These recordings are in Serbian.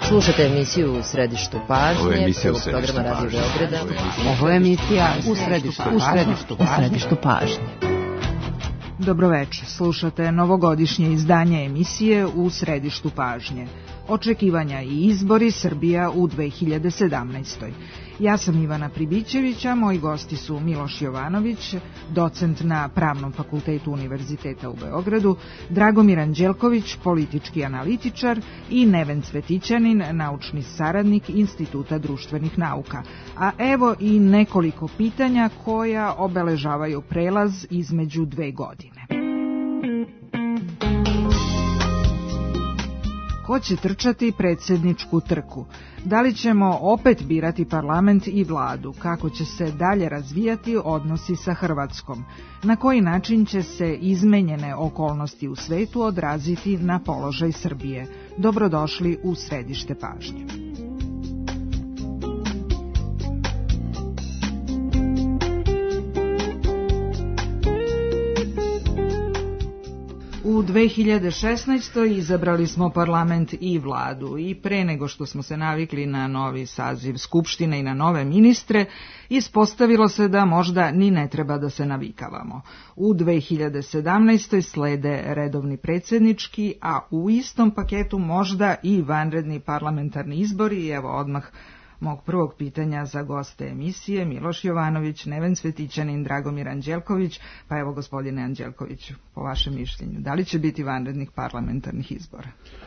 Slušate emisiju U središtu pažnje, prvog programa Radio Beograda. Ovo je emisija U središtu pažnje. Dobroveče, slušate novogodišnje izdanje emisije U središtu pažnje. Očekivanja i izbori Srbija u 2017. Ja sam Ivana Pribićevića, moji gosti su Miloš Jovanović, docent na Pravnom fakultetu Univerziteta u Beogradu, Dragomir Anđelković, politički analitičar i Neven Cvetićanin, naučni saradnik Instituta društvenih nauka. A evo i nekoliko pitanja koja obeležavaju prelaz između dve godine. Ko će trčati predsjedničku trku? Da li ćemo opet birati parlament i vladu? Kako će se dalje razvijati odnosi sa Hrvatskom? Na koji način će se izmenjene okolnosti u svetu odraziti na položaj Srbije? Dobrodošli u središte pažnje. U 2016. izabrali smo parlament i vladu i pre nego što smo se navikli na novi saziv Skupštine i na nove ministre, ispostavilo se da možda ni ne treba da se navikavamo. U 2017. slede redovni predsjednički, a u istom paketu možda i vanredni parlamentarni izbori. I evo odmah mog prvog pitanja za goste emisije, Miloš Jovanović, Neven Cvetićanin, Dragomir Anđelković. Pa evo, gospodine Anđelkoviću, po vašem mišljenju, da li će biti vanrednih parlamentarnih izbora?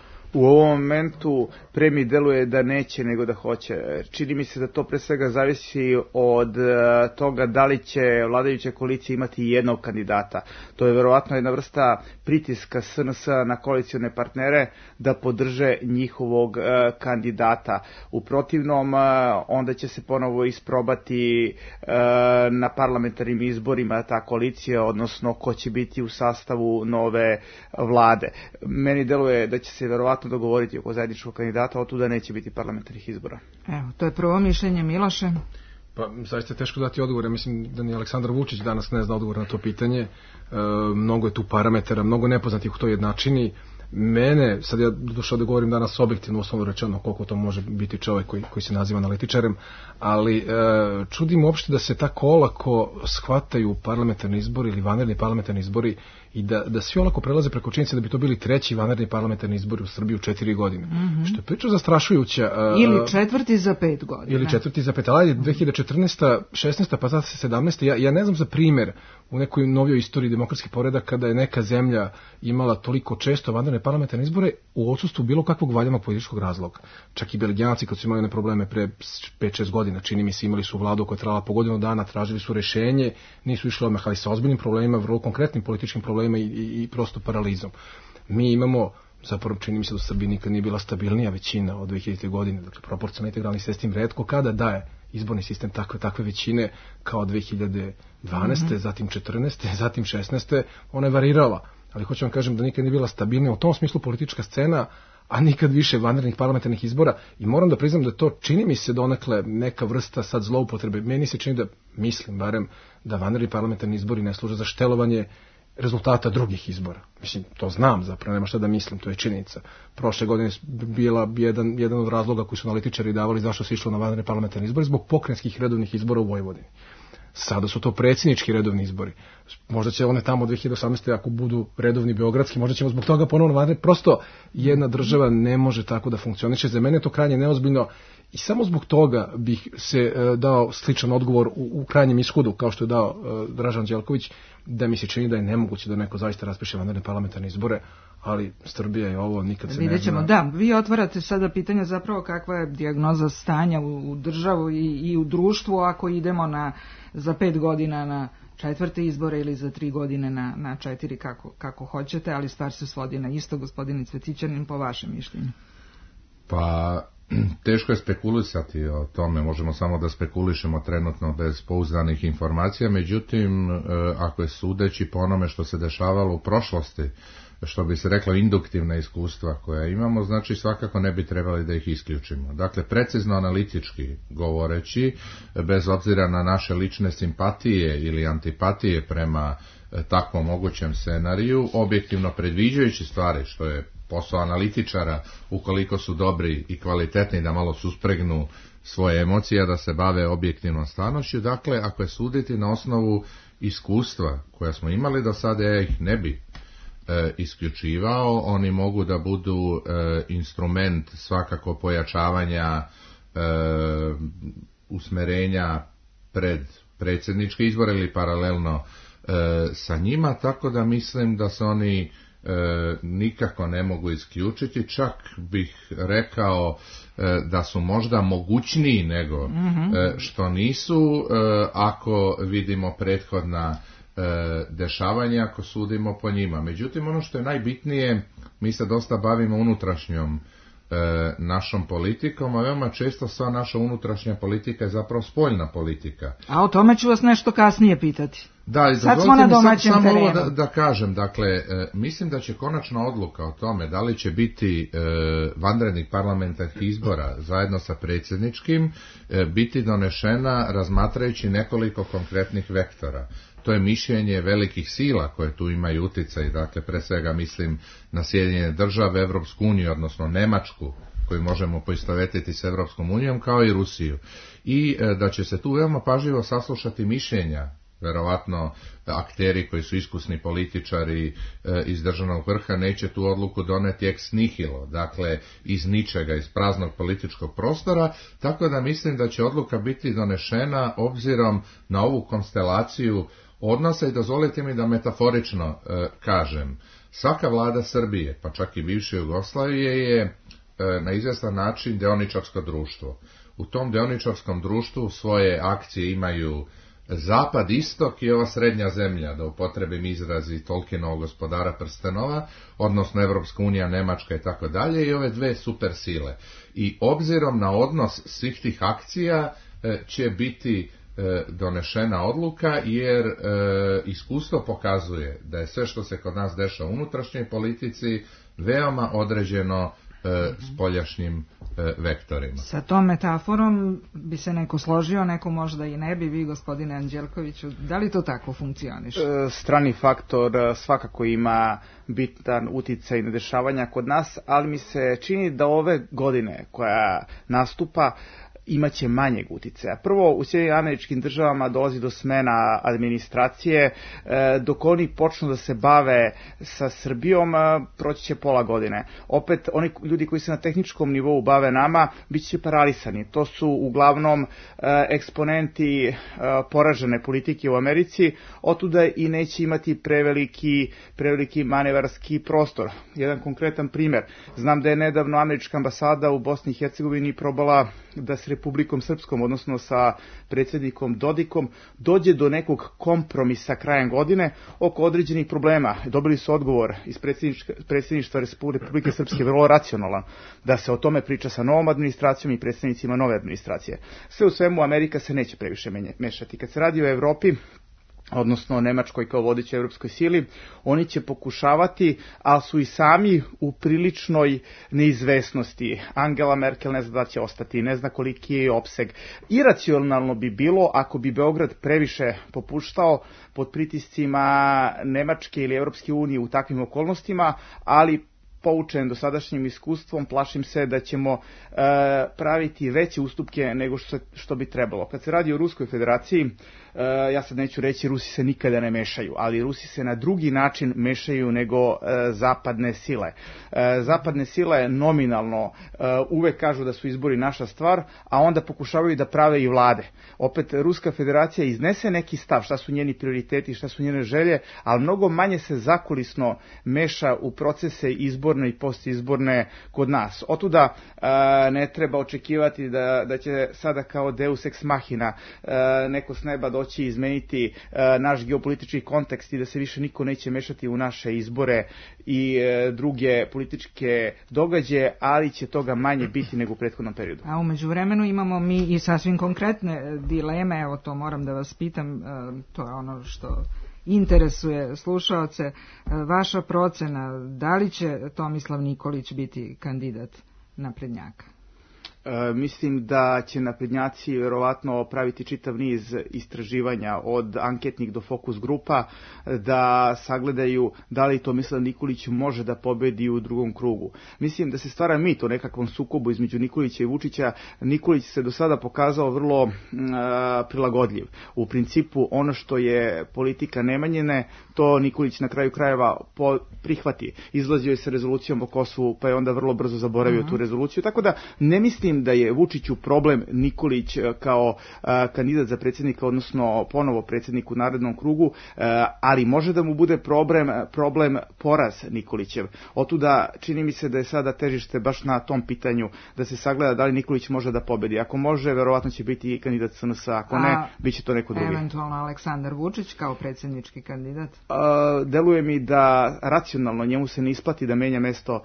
U ovom momentu pre mi deluje da neće nego da hoće. Čini mi se da to pre svega zavisi od toga da li će vladajuća koalicija imati jednog kandidata. To je verovatno jedna vrsta pritiska SNS na koalicione partnere da podrže njihovog kandidata. U protivnom, onda će se ponovo isprobati na parlamentarnim izborima ta koalicija, odnosno ko će biti u sastavu nove vlade. Meni deluje da će se verovatno dogovoriti oko zajedničkog kandidata, od tuda neće biti parlamentarnih izbora. Evo, to je prvo mišljenje. Miloše? Pa, zaista je teško dati odgovor. Ja mislim da ni Aleksandar Vučić danas ne zna odgovor na to pitanje. Mnogo je tu parametara, mnogo nepoznatih u toj jednačini. Mene, sad ja došao da govorim danas objektivno, uslovno rečeno, koliko to može biti čovjek koji se naziva analitičarem, ali čudim uopšte da se tako olako shvataju parlamentarni izbori ili vanredni parlamentarni izbori i da svi olako prelaze preko činjenice da bi to bili treći vanredni parlamentarni izbori u Srbiji u 4 godine. Što je priča zastrašujuća. Ili četvrti za 5 godina. Ili četvrti za 5, ali 2014. 16. pa sad 17. Ja ne znam za primjer u nekoj novijoj istoriji demokratskih poreda kada je neka zemlja imala toliko često vanredne parlamentarne izbore u odsustvu bilo kakvog valjanog političkog razloga. Čak i Belgijanci kad su imali one probleme pre 5-6 godina, čini mi se, imali su vladu koja je trajala po godinu dana, tražili su rešenje, nisu išli odmah, ali sa ozbiljnim problemima, vrlo konkretnim političkim problemima i prosto paralizom. Mi imamo, zapravo čini mi se da u Srbiji nikad nije bila stabilnija većina od 2000. godine, dakle proporcionalni integralni sistem retko kada daje izborni sistem takve većine kao 2012. Zatim 14. zatim 16. ona je varirala, ali hoću vam kažem da nikad nije bila stabilnija u tom smislu politička scena, a nikad više vanrednih parlamentarnih izbora, i moram da priznam da to čini mi se donekle neka vrsta sad zloupotrebe. Meni se čini da, mislim barem, da vanredni parlamentarni izbori ne služe za štelovanje rezultata drugih izbora. Mislim, to znam, zapravo nema šta da mislim, to je činjenica. Prošle godine bila jedan od razloga koji su analitičari davali zašto se išlo na vanredne parlamentarne izbore zbog pokrajinskih redovnih izbora u Vojvodini. Sada su to predsjednički redovni izbori. Možda će one tamo 2018. ako budu redovni beogradski, možda ćemo zbog toga ponovno vanredni. Prosto jedna država ne može tako da funkcioniše. Za mene je to krajnje neozbiljno i samo zbog toga bih se dao sličan odgovor u krajnjem ishodu, kao što je dao Dražan Anđelković, da mi se čini da je nemoguće da neko zaista raspiše vanredne parlamentarne izbore, ali Srbija je ovo, nikad se ne zna. Da, vi otvarate sada pitanje zapravo kakva je dijagnoza stanja u državu i u društvu ako idemo za 5 godina na 4. izbore ili za 3 godine na 4, kako hoćete, ali stvar se svodi na isto. Gospodine Cvetićanin, po vašem mišljenju? Pa, teško je spekulisati o tome, možemo samo da spekulišemo trenutno bez pouzdanih informacija, međutim, ako je sudeći po onome što se dešavalo u prošlosti, što bi se reklo induktivna iskustva koja imamo, znači svakako ne bi trebali da ih isključimo. Dakle, precizno analitički govoreći, bez obzira na naše lične simpatije ili antipatije prema takvom mogućem scenariju, objektivno predviđajući stvari, što je posao analitičara, ukoliko su dobri i kvalitetni, da malo suspregnu svoje emocije, da se bave objektivnom stvarnošću. Dakle, ako je suditi na osnovu iskustva koja smo imali do sada, ja ih ne bi isključivao. Oni mogu da budu instrument svakako pojačavanja usmerenja pred predsjedničke izbore ili paralelno sa njima, tako da mislim da se oni nikako ne mogu isključiti, čak bih rekao da su možda mogućniji nego što nisu, ako vidimo prethodna dešavanja, ako sudimo po njima. Međutim, ono što je najbitnije, mi se dosta bavimo unutrašnjom našom politikom, a veoma često sva naša unutrašnja politika je zapravo spoljna politika. A o tome ću vas nešto kasnije pitati. Da, sad smo na domaćem terenu. Samo ovo da kažem, dakle, mislim da će konačna odluka o tome da li će biti vanrednih parlamentarnih izbora zajedno sa predsjedničkim biti donešena razmatrajući nekoliko konkretnih vektora. To je mišljenje velikih sila koje tu imaju utjecaj, dakle pre svega mislim na Sjedinjene Države, Evropsku uniju, odnosno Nemačku, koju možemo poistovetiti s Evropskom unijom, kao i Rusiju. I da će se tu veoma pažljivo saslušati mišljenja, verovatno akteri koji su iskusni političari iz državnog vrha neće tu odluku doneti ex nihilo, dakle iz ničega, iz praznog političkog prostora, tako da mislim da će odluka biti donešena obzirom na ovu konstelaciju odnosa. I dozvolite mi da metaforično kažem, svaka vlada Srbije, pa čak i bivše Jugoslavije, je na izvjestan način deoničarsko društvo. U tom deoničarskom društvu svoje akcije imaju zapad, istok i ova srednja zemlja, da upotrebim izrazi Tolkienovog Gospodara prstenova, odnosno Evropska unija, Nemačka i tako dalje, i ove dve super sile. I obzirom na odnos svih tih akcija će biti donešena odluka, jer iskustvo pokazuje da je sve što se kod nas dešava u unutrašnjoj politici veoma određeno spoljašnjim vektorima. Sa tom metaforom bi se neko složio, neko možda i ne bi. Vi, gospodine Anđelkoviću, da li to tako funkcioniše? Strani faktor svakako ima bitan uticaj na dešavanja kod nas, ali mi se čini da ove godine koja nastupa imaće manjeg uticaja. Prvo, u Sjedinjenim Američkim Državama dolazi do smena administracije, dok oni počnu da se bave sa Srbijom, proći će pola godine. Opet, oni ljudi koji se na tehničkom nivou bave nama, bit će paralisani. To su uglavnom eksponenti poražene politike u Americi, otuda i neće imati preveliki manevarski prostor. Jedan konkretan primjer. Znam da je nedavno američka ambasada u Bosni i Hercegovini probala da s Republikom Srpskom, odnosno sa predsjednikom Dodikom, dođe do nekog kompromisa krajem godine oko određenih problema. Dobili su odgovor iz predsjedništva Republike Srpske, vrlo racionalan, da se o tome priča sa novom administracijom i predsjednicima nove administracije. Sve u svemu, Amerika se neće previše mešati. Kad se radi o Evropi, odnosno Nemačkoj kao vodećoj evropskoj sili, oni će pokušavati, ali su i sami u priličnoj neizvesnosti. Angela Merkel ne zna da će ostati, ne zna koliki je opseg. Iracionalno bi bilo ako bi Beograd previše popuštao pod pritiscima Nemačke ili Evropske unije u takvim okolnostima, ali poučen dosadašnjim iskustvom, plašim se da ćemo praviti veće ustupke nego što bi trebalo. Kad se radi o Ruskoj federaciji, ja sad neću reći Rusi se nikada ne mešaju, ali Rusi se na drugi način mešaju nego zapadne sile. Zapadne sile nominalno uvek kažu da su izbori naša stvar, a onda pokušavaju da prave i vlade. Opet, Ruska federacija iznese neki stav, šta su njeni prioriteti, šta su njene želje, ali mnogo manje se zakulisno meša u procese izborne i postizborne kod nas. Otuda ne treba očekivati da će sada kao deus ex machina neko s neba doći i izmeniti naš geopolitički kontekst i da se više niko neće mešati u naše izbore i druge političke događaje, ali će toga manje biti nego u prethodnom periodu. A u međuvremenu imamo mi i sasvim konkretne dileme, evo to moram da vas pitam, to je ono što interesuje slušaoce. Vaša procena, da li će Tomislav Nikolić biti kandidat naprednjaka? Mislim da će naprednjaci vjerovatno praviti čitav niz istraživanja od anketnih do fokus grupa da sagledaju da li Tomislav Nikolić može da pobedi u drugom krugu. Mislim da se stvara mit o nekakvom sukobu između Nikolića i Vučića. Nikolić se do sada pokazao vrlo prilagodljiv. U principu ono što je politika Nemanjine, to Nikolić na kraju krajeva prihvati. Izlazio je sa rezolucijom o Kosovu, pa je onda vrlo brzo zaboravio tu rezoluciju. Tako da ne mislim da je Vučiću problem Nikolić kao kandidat za predsjednika, odnosno ponovo predsjednik u narednom krugu, ali može da mu bude problem poraz Nikolićev. Otuda čini mi se da je sada težište baš na tom pitanju, da se sagleda da li Nikolić može da pobedi. Ako može, verovatno će biti i kandidat SNS, ako ne, bit će to neko drugi. Eventualno Aleksandar Vučić kao predsjednički kandidat? Deluje mi da racionalno njemu se ne isplati da menja mesto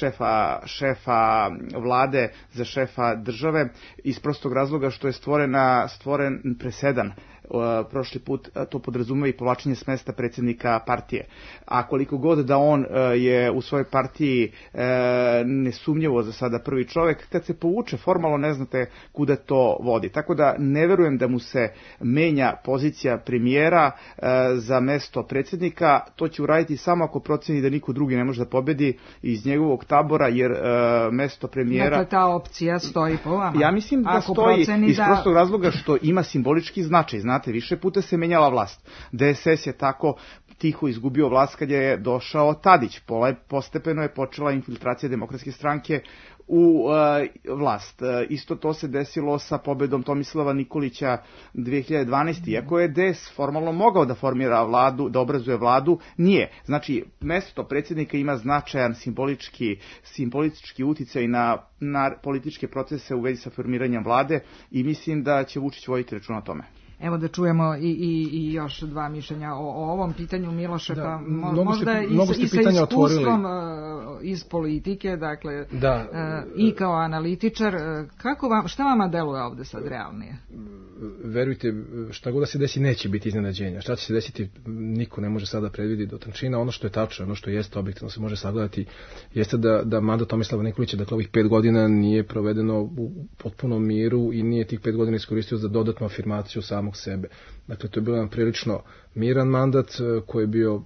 šefa vlade za šefa države iz prostog razloga što je stvoren presedan. Prošli put to podrazumeva i povlačenje s mesta predsjednika partije. A koliko god da on je u svojoj partiji nesumnjivo za sada prvi čovjek, kad se povuče formalno ne znate kuda to vodi. Tako da ne verujem da mu se menja pozicija premijera za mesto predsjednika. To će uraditi samo ako proceni da niko drugi ne može da pobedi iz njegovog tabora, jer mesto premijera... Dakle, ta opcija stoji po vama? Ja mislim da stoji iz prostog razloga što ima simbolički značaj. Znate, više puta se menjala vlast. DSS je tako tiho izgubio vlast kad je došao Tadić. Postepeno je počela infiltracija Demokratske stranke u vlast. Isto to se desilo sa pobedom Tomislava Nikolića 2012. Iako je DS formalno mogao da formira vladu, da obrazuje vladu, nije. Znači, mesto predsjednika ima značajan simbolički uticaj na političke procese u vezi sa formiranjem vlade i mislim da će Vučić voditi računa o tome. Evo da čujemo i još dva mišljenja o ovom pitanju, Miloše, pa možda i sa iskustvom iz politike, dakle, i kao analitičar. Šta vama deluje ovde sad realnije? Verujte, šta god da se desi neće biti iznenađenja. Šta će se desiti, niko ne može sada predvidjeti do tančina. Ono što je tačno, ono što jeste objektivno se može sagledati, jeste da mandat Tomislava Nikolića, dakle ovih 5 godina nije provedeno u potpunom miru i nije tih 5 godina iskoristio za dodatnu afirmaciju samog sebe. Dakle, to je bio jedan prilično miran mandat koji je bio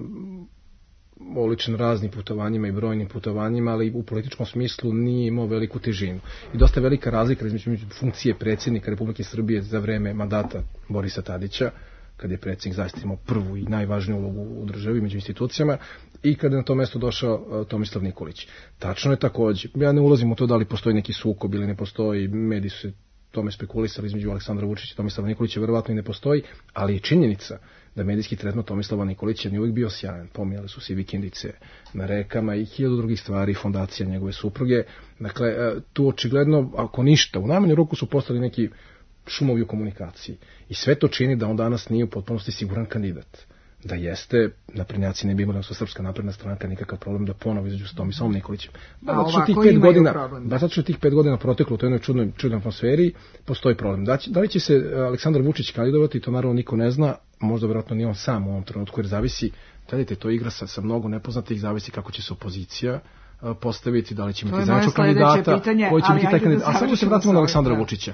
oličen raznim putovanjima i brojnim putovanjima, ali u političkom smislu nije imao veliku težinu. I dosta velika razlika između funkcije predsjednika Republike Srbije za vreme mandata Borisa Tadića, kad je predsjednik zaista imao prvu i najvažniju ulogu u državi među institucijama, i kada je na to mesto došao Tomislav Nikolić. Tačno je također, ja ne ulazim u to da li postoji neki sukob ili ne postoji, mediji su se tome spekulisali između Aleksandra Vučića i Tomislava Nikolića, verovatno i ne postoji, ali je činjenica da medijski tretman Tomislava Nikolića nije uvijek bio sjajan. Pominjali su se i vikendice na rekama i 1000 drugih stvari, fondacija njegove supruge. Dakle, tu očigledno, ako ništa, u najmanju ruku su postali neki šumovi u komunikaciji. I sve to čini da on danas nije u potpunosti siguran kandidat. Da jeste, naprednjaci ne bi imali, odnosno Srpska napredna stranka, nikakav problem da ponovo izađu s Tomislavom Nikolićem. Zato što tih 5 godina proteklo u toj jednoj čudnoj atmosferi, postoji problem. Da li će se Aleksandar Vučić kandidovati, to naravno niko ne zna, možda vjerojatno ni on sam u ovom trenutku, jer zavisi, gledajte, to igra sa mnogo nepoznatih, zavisi kako će se opozicija postaviti, da li će imati značajnog kandidata, koji će biti taj kandidat. A sad se vratimo na Aleksandra Vučića.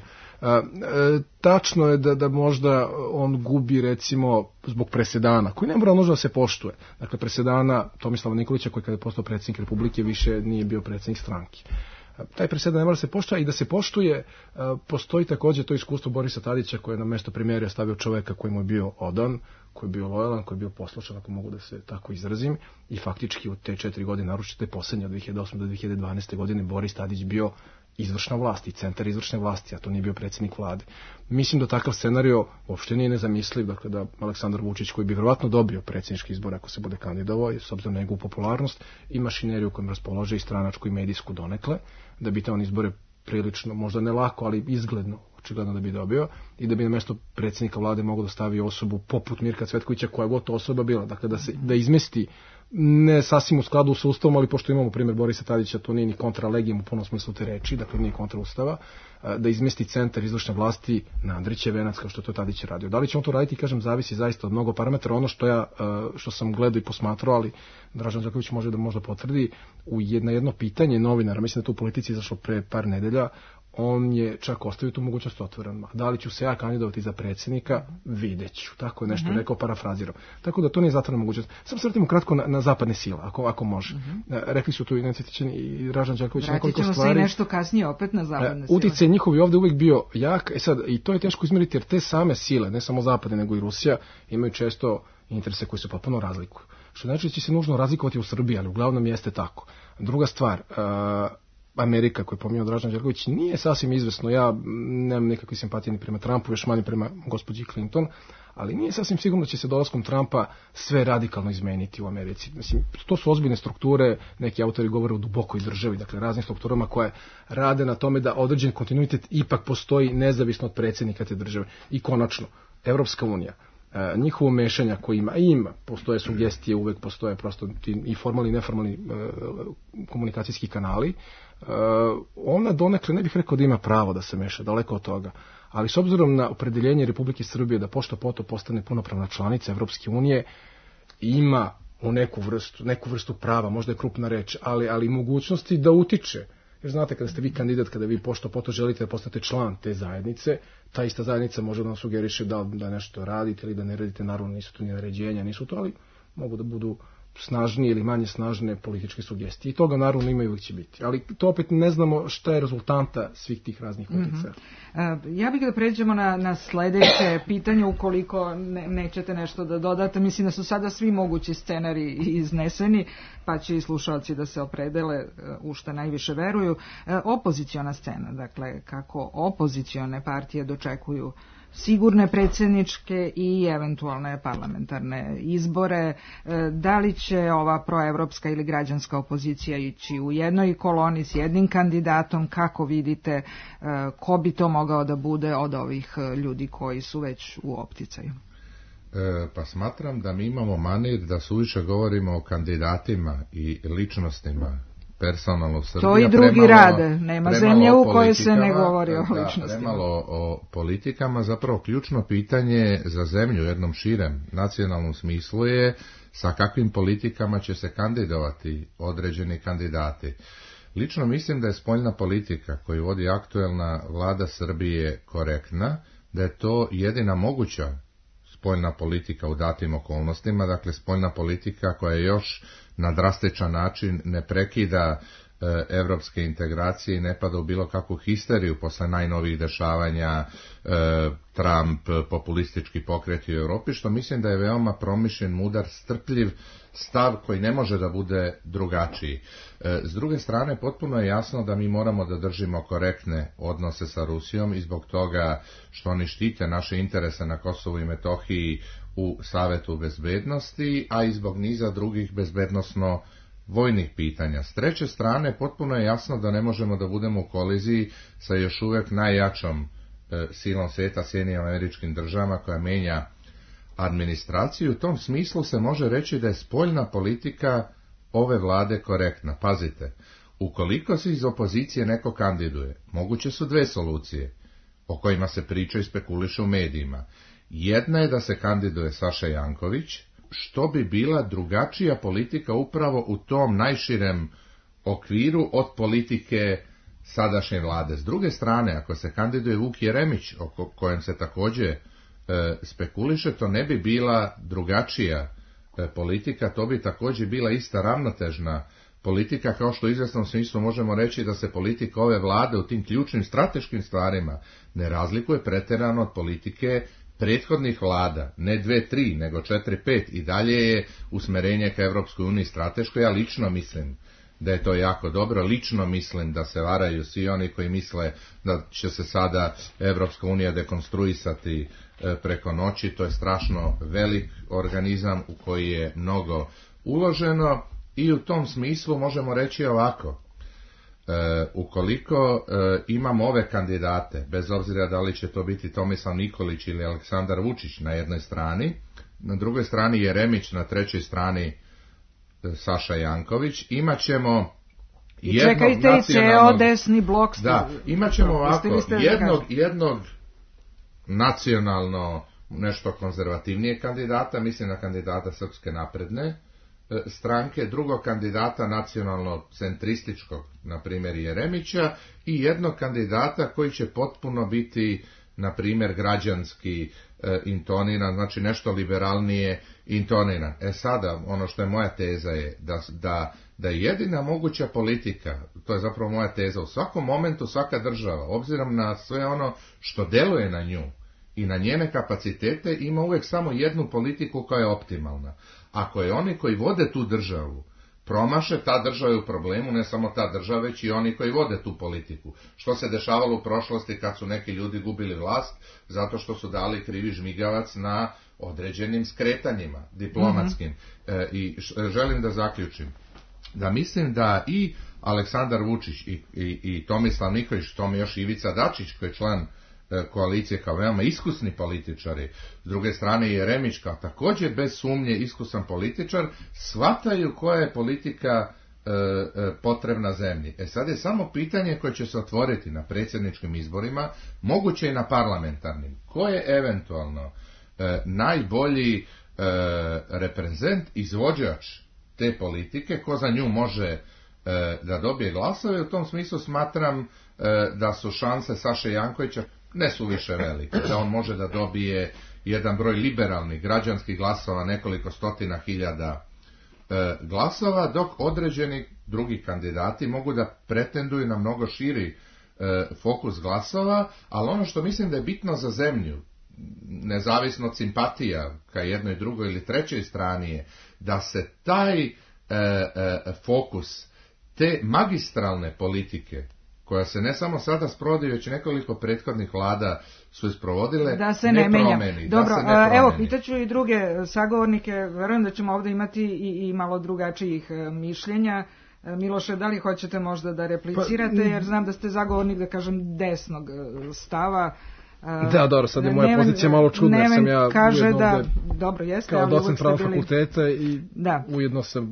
Tačno je da možda on gubi, recimo, zbog presedana, koji ne mora nužno da se poštuje. Dakle, presedana Tomislava Nikolića, koji kada je postao predsjednik Republike više nije bio predsjednik stranke. Taj presedan ne mora se poštuje, i da se poštuje, postoji također to iskustvo Borisa Tadića, koji je na mesto premijera stavio čoveka koji mu je bio odan, koji je bio lojalan, koji je bio poslušan, ako mogu da se tako izrazim, i faktički u te 4 godine, naročito te posljednje od 2008. do 2012. godine, Boris Tadić bio izvršna vlast i centar izvršne vlasti, a to nije bio predsjednik vlade. Mislim da takav scenario uopšte nije nezamisliv, dakle da Aleksandar Vučić, koji bi vjerovatno dobio predsjednički izbor ako se bude kandidovao, s obzirom na njegovu popularnost i mašineriju kojom raspolaže i stranačku i medijsku donekle, da bi te on izbore prilično, možda ne lako, ali izgledno, očigledno da bi dobio, i da bi na mjesto predsjednika vlade mogao da stavi osobu poput Mirka Cvetkovića, koja god to osoba bila, dakle da izmesti, ne sasvim u skladu sa Ustavom, ali pošto imamo primjer Borisa Tadića, to nije ni kontra legijom u punom smislu te reči, dakle nije kontra Ustava, da izmesti centar izvršne vlasti na Andrićev venac, kao što to Tadić radio. Da li će on to raditi, kažem, zavisi zaista od mnogo parametara. Ono što sam gledao i posmatrao, ali Dražan Đaković može da možda potvrdi, na jedno pitanje novinara, mislim da to u Politici izašlo pre par nedelja, on je čak ostavio tu mogućnost otvoreno. Da li ću se ja kandidovati za predsjednika, vidjet ću. Tako je nešto rekao, parafraziram. Tako da to nije zatvorena mogućnost. Samo se vratimo kratko na zapadne sile, ako može. Rekli su tu i Necetićen i Dražan Đaković nekoliko stvari. Vratit ćemo se i nešto kasnije opet na zapadne sile. Uticaj njihov je ovdje uvijek bio jak. Sad, i to je teško izmjeriti jer te same sile, ne samo zapadne nego i Rusija, imaju često interese koji se potpuno razlikuju. Što znači da će se nužno razlikovati u Srbiji, ali uglavnom jeste tako. Druga stvar, Amerika koju je pominjao Dražan Đergović nije sasvim izvesno, ja nemam nekakve simpatije ni prema Trumpu, još manje prema gospođi Clinton, ali nije sasvim sigurno da će se dolaskom Trumpa sve radikalno izmeniti u Americi. Mislim, to su ozbiljne strukture, neki autori govore o dubokoj državi, dakle raznim strukturama koje rade na tome da određen kontinuitet ipak postoji nezavisno od predsjednika te države. I konačno, Evropska unija, njihovo mešanja koje ima, postoje sugestije, uvek postoje prosto i formalni i neformalni komunikacijski kanali, ona donekle ne bih rekao da ima pravo da se meša, daleko od toga, ali s obzirom na opredeljenje Republike Srbije da pošto poto postane punopravna članica Evropske unije, ima u neku vrstu prava, možda je krupna reč, ali mogućnosti da utiče. Jer znate, kada ste vi kandidat, kada vi pošto poto želite da postanete član te zajednice, ta ista zajednica može da vam sugeriše da nešto radite ili da ne radite, naravno nisu to ni naređenja, nisu to, ali mogu da budu snažnije ili manje snažne političke sugestije. I toga naravno ima i uvijek će biti. Ali to opet ne znamo šta je rezultanta svih tih raznih uticaja. Ja bih da pređemo na sledeće pitanje, ukoliko nećete nešto da dodate. Mislim da su sada svi mogući scenari izneseni, pa će i slušalci da se opredele u šta najviše veruju. Opoziciona scena, dakle kako opozicione partije dočekuju sigurne predsjedničke i eventualne parlamentarne izbore, da li će ova proevropska ili građanska opozicija ići u jednoj koloni s jednim kandidatom, kako vidite ko bi to mogao da bude od ovih ljudi koji su već u opticaju? Pa smatram da mi imamo manir da suviše govorimo o kandidatima i ličnostima personalno u Srbiji. To i drugi rade, nema zemlje u kojoj se ne govori o ličnostima. Premalo o politikama, zapravo ključno pitanje za zemlju u jednom širem nacionalnom smislu je sa kakvim politikama će se kandidovati određeni kandidati. Lično mislim da je spoljna politika koju vodi aktuelna vlada Srbije korektna, da je to jedina moguća spoljna politika u datim okolnostima, dakle spoljna politika koja još na drastičan način ne prekida evropske integracije i ne pada u bilo kakvu histeriju posle najnovijih dešavanja, Trump, populistički pokreti u Europi, što mislim da je veoma promišljen, mudar, strpljiv stav koji ne može da bude drugačiji. S druge strane, potpuno je jasno da mi moramo da držimo korektne odnose sa Rusijom i zbog toga što oni štite naše interese na Kosovu i Metohiji u Savetu bezbednosti, a i zbog niza drugih bezbednosno vojnih pitanja. S treće strane, potpuno je jasno da ne možemo da budemo u koliziji sa još uvijek najjačom silom svijeta, Sjedinjenim Američkim Državama, koja menja administraciju. U tom smislu se može reći da je spoljna politika ove vlade korektna. Pazite, ukoliko se iz opozicije neko kandiduje, moguće su dve solucije o kojima se priča i spekuliše u medijima. Jedna je da se kandiduje Saša Janković, što bi bila drugačija politika upravo u tom najširem okviru od politike sadašnje vlade. S druge strane, ako se kandiduje Vuk Jeremić, o kojem se također spekuliše, to ne bi bila drugačija politika, to bi također bila ista ravnotežna politika, kao što u izvjesnom smislu možemo reći da se politika ove vlade u tim ključnim strateškim stvarima ne razlikuje pretjerano od politike prethodnih vlada, ne 2-3, nego 4-5, i dalje je usmerenje ka Evropskoj uniji strateško. Ja lično mislim da je to jako dobro, lično mislim da se varaju svi oni koji misle da će se sada Evropska unija dekonstruisati preko noći. To je strašno velik organizam u koji je mnogo uloženo i u tom smislu možemo reći ovako. Ukoliko imamo ove kandidate, bez obzira da li će to biti Tomislav Nikolić ili Aleksandar Vučić na jednoj strani, na drugoj strani Jeremić, na trećoj strani Saša Janković, imat ćemo jednog nacionalnog... desni blok... Da, imat ćemo ovako jednog nacionalno nešto konzervativnije kandidata, mislim na kandidata Srpske napredne stranke, drugog kandidata nacionalno-centrističkog, na primjer Jeremića, i jednog kandidata koji će potpuno biti, na primjer, građanski intoniran, znači nešto liberalnije intoniran. Sada, ono što je moja teza je da je jedina moguća politika, to je zapravo moja teza, u svakom momentu svaka država, obzirom na sve ono što deluje na nju i na njene kapacitete, ima uvijek samo jednu politiku koja je optimalna. Ako je oni koji vode tu državu promaše, ta država je u problemu, ne samo ta država, već i oni koji vode tu politiku. Što se dešavalo u prošlosti kad su neki ljudi gubili vlast, zato što su dali krivi žmigavac na određenim skretanjima diplomatskim. I želim da zaključim da mislim da i Aleksandar Vučić i Tomislav Nikolić, tome još Ivica Dačić, koji je član koalicije kao veoma iskusni političari, s druge strane i Jeremić kao također bez sumnje iskusan političar, shvataju koja je politika potrebna zemlji. Sad je samo pitanje koje će se otvoriti na predsjedničkim izborima, moguće i na parlamentarnim. Ko je eventualno najbolji reprezent, izvođač te politike, ko za nju može da dobije glasove. U tom smislu smatram da su šanse Saše Jankovića ne su više velike, da on može da dobije jedan broj liberalnih građanskih glasova, nekoliko stotina hiljada glasova, dok određeni drugi kandidati mogu da pretenduju na mnogo širi fokus glasova, ali ono što mislim da je bitno za zemlju, nezavisno od simpatija ka jednoj, drugoj ili trećoj strani, je da se taj fokus te magistralne politike, koja se ne samo sada sprovodi, već nekoliko prethodnih vlada su isprovodile, da se ne promeni. Dobro, evo, pitaću i druge sagovornike, verujem da ćemo ovdje imati i malo drugačijih mišljenja. Miloše, da li hoćete možda da replicirate, jer znam da ste zagovornik, da kažem, desnog stava. Da, dobro, sad je moja pozicija malo čudna, jer sam ja kaže da, dobro, jeste, kao docent pravnog fakulteta i ujedno sam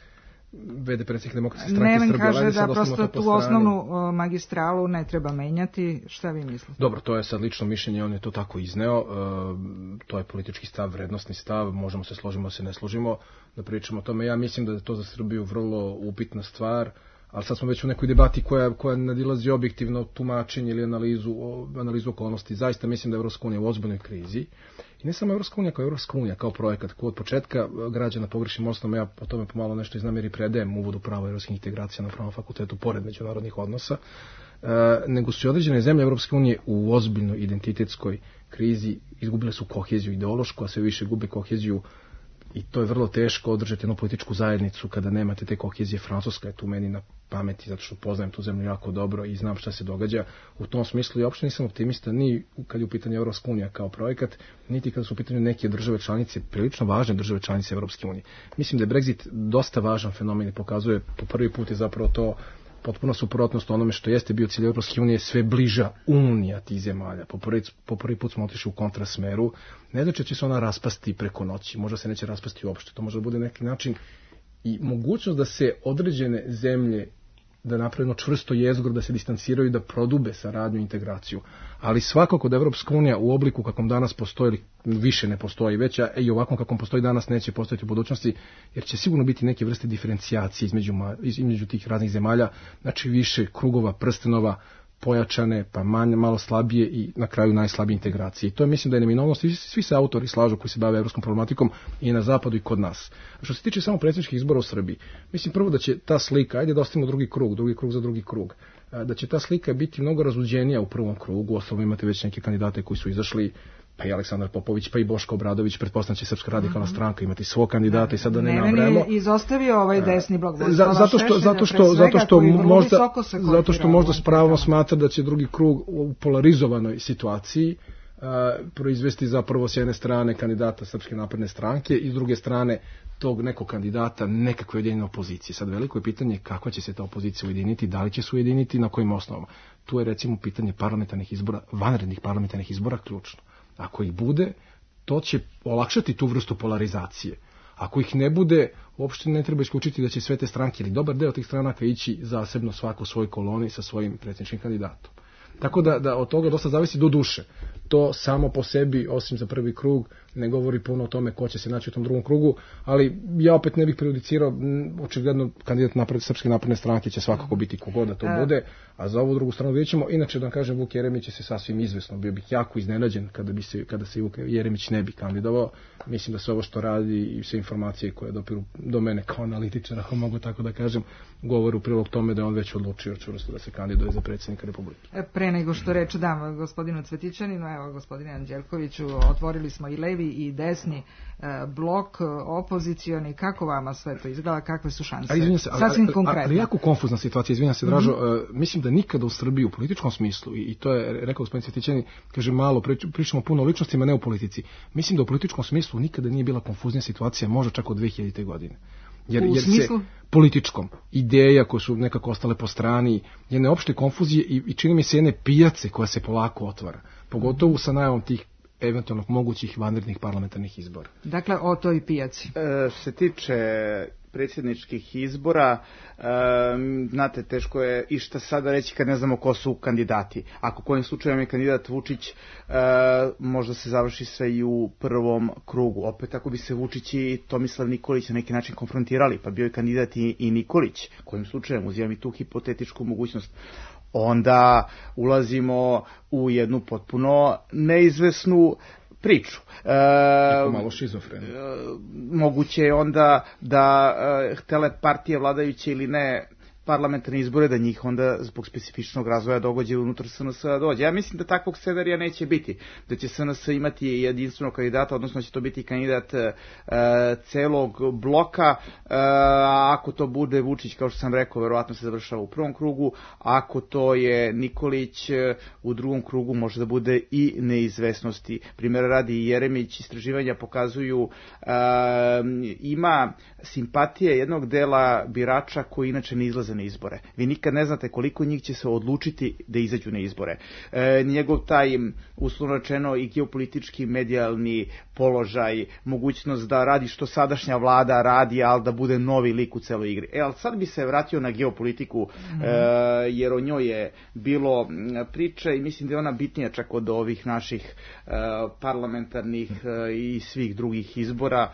VD predsjednik Demokratske stranke Srbije. Neven kaže da prosto tu osnovnu magistralu ne treba menjati. Šta vi mislite? Dobro, to je sad lično mišljenje, on je to tako izneo. To je politički stav, vrednostni stav, možemo se složimo, se ne složimo da pričamo o tome. Ja mislim da je to za Srbiju vrlo upitna stvar, ali sad smo već u nekoj debati koja nadilazi objektivno tumačenje ili analizu okolnosti. Zaista mislim da je Evropska unija u ozbiljnoj krizi. I ne samo Evropska unija, kao Evropska unija, kao projekat, koji od početka građa na pogrešnim osnovama, ja o tome pomalo nešto znam jer i predajem uvodu prava evropskih integracija na Pravnom fakultetu, pored međunarodnih odnosa, nego su i određene zemlje Evropske unije u ozbiljnoj identitetskoj krizi, izgubile su koheziju ideološku, a sve više gube koheziju. I to je vrlo teško održati jednu političku zajednicu kada nemate te kohezije. Francuska je tu meni na pameti, zato što poznajem tu zemlju jako dobro i znam šta se događa. U tom smislu i uopšte nisam optimista ni kad je u pitanju Evropska unija kao projekat, niti kada su u pitanju neke države članice, prilično važne države članice Evropske unije. Mislim da je Brexit dosta važan fenomen i pokazuje po prvi put je zapravo to potpuno suprotnost onome što jeste bio cilj Evropske unije, sve bliža unija tih zemalja. Po prvi put smo otišli u kontrasmeru. Ne znači će se ona raspasti preko noći, možda se neće raspasti uopšte. To može da bude neki način i mogućnost da se određene zemlje da napravimo čvrsto jezgro, da se distanciraju, da prodube saradnju i integraciju. Ali svakako da Evropska unija u obliku kakvom danas postoji, ili više ne postoji veća, i ovakvom kakvom postoji danas neće postojati u budućnosti, jer će sigurno biti neke vrste diferencijacije između tih raznih zemalja, znači više krugova, prstenova, pojačane, pa malo slabije i na kraju najslabije integracije. I to je, mislim da je neminovnost i svi se autori slažu koji se bave evropskom problematikom i na zapadu i kod nas. Što se tiče samo predsjedničkih izbora u Srbiji, mislim prvo da će ta slika, ajde da ostavimo drugi krug za drugi krug, da će ta slika biti mnogo razluđenija u prvom krugu, osnovno imate već neke kandidate koji su izašli, pa i Aleksandar Popović, pa i Boško Obradović, pretpostavljam će Srpska radikalna stranka imati svog kandidata i sad da ne nabrajamo. Neven je izostavio ovaj desni blok. Zato što možda s pravom smatra da će drugi krug u polarizovanoj situaciji proizvesti zapravo s jedne strane kandidata Srpske napredne stranke i s druge strane tog nekog kandidata nekakve ujedinjene opozicije. Sad veliko je pitanje kako će se ta opozicija ujediniti, da li će se ujediniti, na kojim osnovama. Tu je recimo pitanje parlamentarnih izbora, vanrednih parlamentarnih izbora ključno. Ako ih bude, to će olakšati tu vrstu polarizacije. Ako ih ne bude, uopšte ne treba isključiti da će sve te stranke ili dobar deo tih stranaka ići zasebno svako svoj koloni sa svojim predsjedničkim kandidatom. Tako da od toga dosta zavisi do duše. To samo po sebi, osim za prvi krug, ne govori puno o tome ko će se naći u tom drugom krugu, ali ja opet ne bih prejudicirao, očigledno kandidat Srpske napredne stranke će svakako biti kogod da to bude, a za ovu drugu stranu vidjet ćemo. Inače, da vam kažem, Vuk Jeremić će se sasvim izvesno, bio bih jako iznenađen kada se Vuk Jeremić ne bi kandidovao. Mislim da se ovo što radi i sve informacije koje dopiru do mene kao analitičara, ako mogu tako da kažem, govore u prilog tome da je on već odlučio čvrsto da se kandiduje za predsjednika Republike. Pre nego što reč dam gospodinu Cvetićaninu, evo gospodine Anđelkoviću, otvorili smo i levi i desni blok opozicioni. Kako vama sve to izgleda, kakve su šanse? Sasvim konkretno. Ali jako konfuzna situacija, izvinjam se Dražo, mislim da nikada u Srbiji u političkom smislu, i to je rekao gospodin Cvetićanin, kaže malo, pričamo puno o ličnostima, ne o politici. Mislim da u političkom smislu nikada nije bila konfuznija situacija, možda čak od 2000. godine. Jer se političkom ideja koje su nekako ostale po strani, jedne opšte konfuzije i čini mi se jedne pijace koja se polako otvara, pogotovo sa najavom tih eventualno mogućih vanrednih parlamentarnih izbora. Dakle, o toj pijaci. Se tiče predsjedničkih izbora, znate, teško je i šta sada reći kad ne znamo ko su kandidati. Ako kojim slučajem je kandidat Vučić, možda se završi sve i u prvom krugu. Opet ako bi se Vučić i Tomislav Nikolić na neki način konfrontirali, pa bio je kandidat i Nikolić, kojim slučajem, uzimam i tu hipotetičku mogućnost, onda ulazimo u jednu potpuno neizvesnu priču. Malo šizofreno. Moguće je onda da htele partije vladajuće ili ne parlamentarne izbore, da njih onda zbog specifičnog razvoja događaja unutar SNS-a dođe. Ja mislim da takvog scenarija neće biti, da će SNS imati jedinstvenog kandidata, odnosno će to biti kandidat celog bloka. Ako to bude Vučić, kao što sam rekao, verovatno se završava u prvom krugu, ako to je Nikolić u drugom krugu, može da bude i neizvesnosti. Primjera radi Jeremić, istraživanja pokazuju ima simpatije jednog dela birača koji inače ne izlaze na izbore. Vi nikad ne znate koliko njih će se odlučiti da izađu na izbore. Njegov taj, uslovno rečeno, i geopolitički medijalni položaj, mogućnost da radi što sadašnja vlada radi, ali da bude novi lik u celoj igri. Ali sad bi se vratio na geopolitiku, jer o njoj je bilo priče i mislim da je ona bitnija čak od ovih naših parlamentarnih i svih drugih izbora.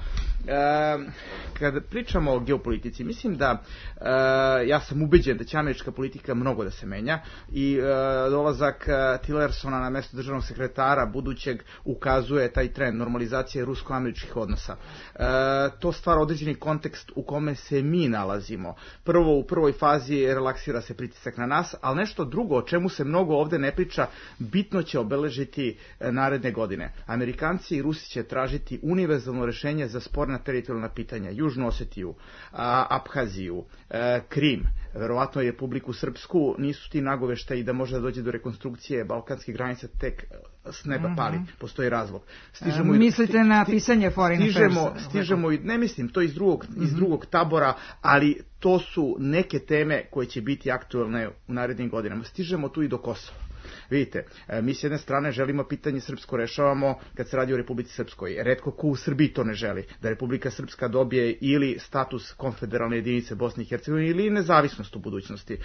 Kada pričamo o geopolitici, mislim da ja sam ubeđen da će američka politika mnogo da se menja i dolazak Tillersona na mesto državnog sekretara budućeg ukazuje taj trend normalizacije rusko-američkih odnosa. To stvara određeni kontekst u kome se mi nalazimo. Prvo, u prvoj fazi relaksira se pritisak na nas, ali nešto drugo o čemu se mnogo ovde ne priča, bitno će obeležiti naredne godine. Amerikanci i Rusi će tražiti univerzalno rešenje za sporna teritorijalna pitanja. Južnu Osetiju, Abhaziju, Krim, verovatno i Republiku Srpsku, nisu ti nagoveštaji da može da dođe do rekonstrukcije balkanskih granica tek s neba pali. Postoji razlog. Mislite na pisanje Foreign Affairs? Stižemo i, ne mislim, to iz drugog tabora, ali to su neke teme koje će biti aktualne u narednim godinama. Stižemo tu i do Kosova. Vidite, mi s jedne strane želimo pitanje srpsko rešavamo kad se radi o Republici Srpskoj. Retko ko u Srbiji to ne želi. Da Republika Srpska dobije ili status konfederalne jedinice Bosne i Hercegovine ili nezavisnost u budućnosti,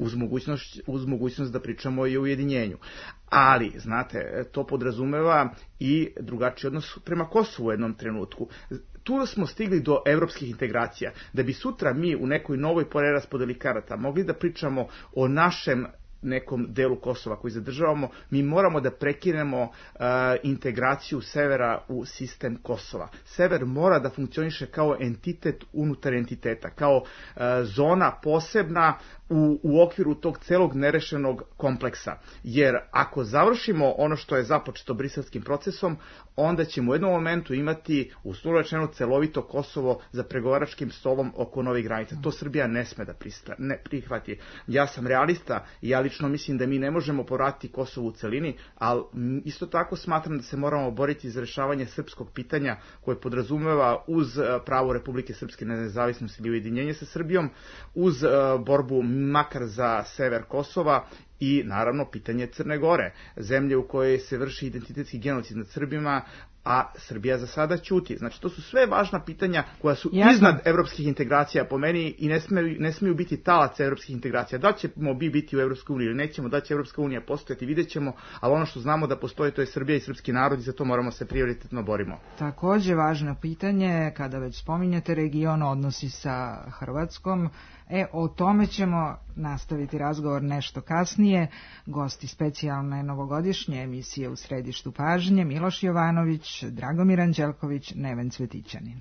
uz mogućnost da pričamo i o ujedinjenju. Ali, znate, to podrazumeva i drugačiji odnos prema Kosovu u jednom trenutku. Tu smo stigli do evropskih integracija. Da bi sutra mi u nekoj novoj preraspodeli karata mogli da pričamo o našem nekom delu Kosova koji zadržavamo, mi moramo da prekinemo integraciju severa u sistem Kosova. Sever mora da funkcioniše kao entitet unutar entiteta, kao zona posebna u okviru tog celog nerešenog kompleksa. Jer ako završimo ono što je započeto briselskim procesom, onda ćemo u jednom momentu imati uslovno rečeno celovito Kosovo za pregovaračkim stolom oko novih granica. To Srbija ne sme da prihvati. Ja sam realista i ja lično mislim da mi ne možemo povratiti Kosovo u celini, ali isto tako smatram da se moramo boriti za rešavanje srpskog pitanja koje podrazumeva uz pravo Republike Srpske na nezavisnost ili ujedinjenje sa Srbijom, uz borbu makar za sever Kosova i naravno pitanje Crne Gore, zemlje u kojoj se vrši identitetski genocid nad Srbima, a Srbija za sada ćuti. Znači, to su sve važna pitanja koja su iznad evropskih integracija po meni i ne smiju biti talac evropskih integracija. Da ćemo biti u Evropskoj uniji ili nećemo, da će Evropska unija postojati, vidjet ćemo, ali ono što znamo da postoji to je Srbija i srpski narod i za to moramo se prioritetno borimo. Takođe, važno pitanje, kada već spominjete region, odnosi sa Hrvatskom. O tome ćemo nastaviti razgovor nešto kasnije. Gosti specijalne novogodišnje emisije U središtu pažnje: Miloš Jovanović, Dragomir Anđelković, Neven Cvetićanin.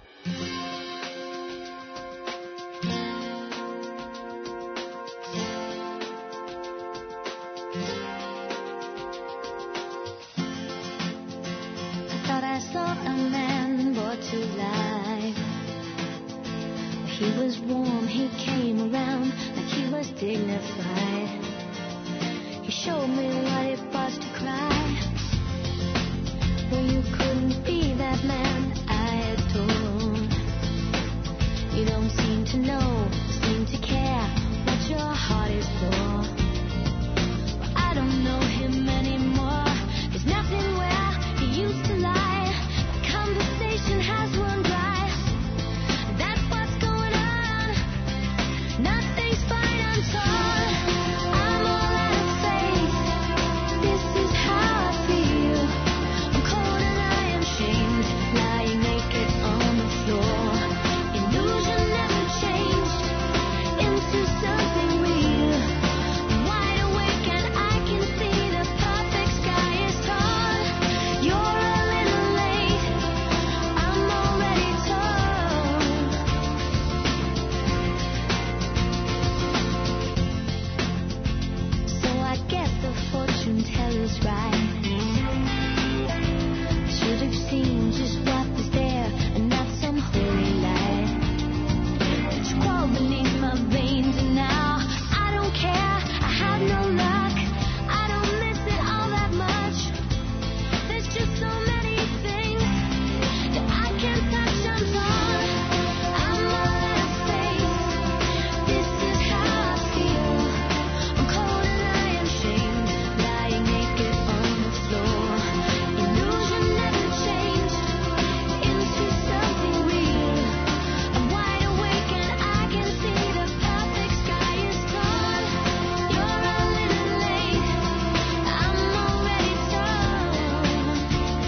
He was warm, he came around like he was dignified. He showed me what it was to cry. Well, you couldn't be that man I adore. You don't seem to know, seem to care what your heart is for. Well, I don't know him anymore. There's nothing where he used to lie. The conversation has run dry. Nothing's fine, I'm torn. I'm all out of faith. This is how I feel. I'm cold and I am shamed, lying naked on the floor. Illusion never changed into something real. I'm wide awake and I can see the perfect sky is torn. You're a little late. I'm already torn. I guess the fortune teller's right. Should have seen just what was there and not some holy light. It's crawled beneath my veins and now I don't care. I have no luck. I don't miss it all that much. There's just so many things that I can't touch. I'm torn. I'm all out of faith. This is how I feel. I'm cold and I am shamed, lying naked on the floor. Illusion never changed into something real. I'm wide awake and I can see the perfect sky is torn. You're a little late. I'm already torn.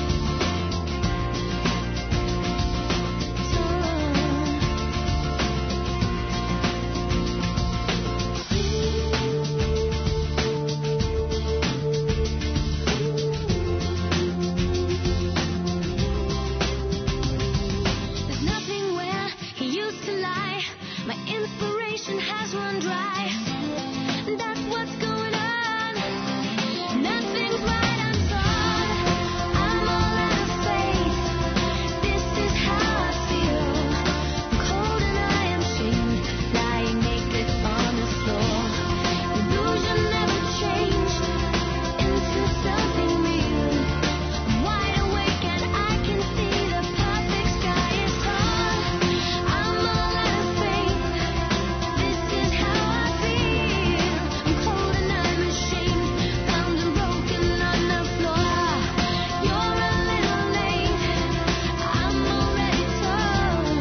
There's nothing where he used to lie. My inspiration has run dry. That's what's going on. Nothing's right, I'm torn. I'm all out of faith. This is how I feel. I'm cold and I am shamed, lying naked on the floor. Illusion never changed into something real. I'm wide awake and I can see the perfect sky is torn. I'm all out of faith. This is how I feel. I'm cold and I'm ashamed, bound and broken on the floor. You're a little late. I'm already torn.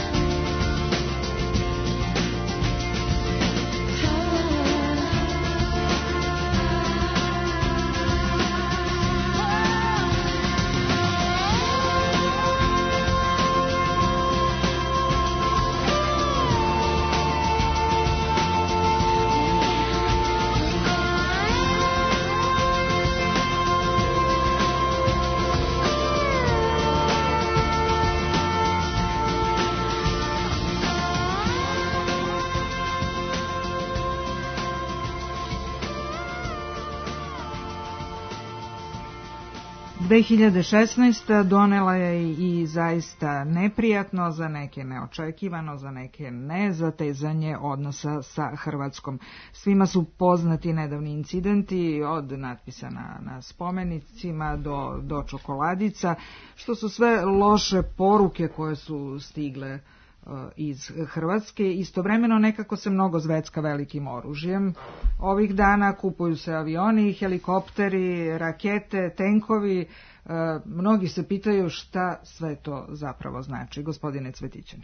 – 2016. donela je i zaista neprijatno, za neke neočekivano, za neke ne, zatezanje odnosa sa Hrvatskom. Svima su poznati nedavni incidenti, od natpisa na spomenicima do čokoladica, što su sve loše poruke koje su stigle iz Hrvatske. Istovremeno nekako se mnogo zvecka velikim oružjem. Ovih dana kupuju se avioni, helikopteri, rakete, tenkovi. Mnogi se pitaju šta sve to zapravo znači. Gospodine Cvetićanin.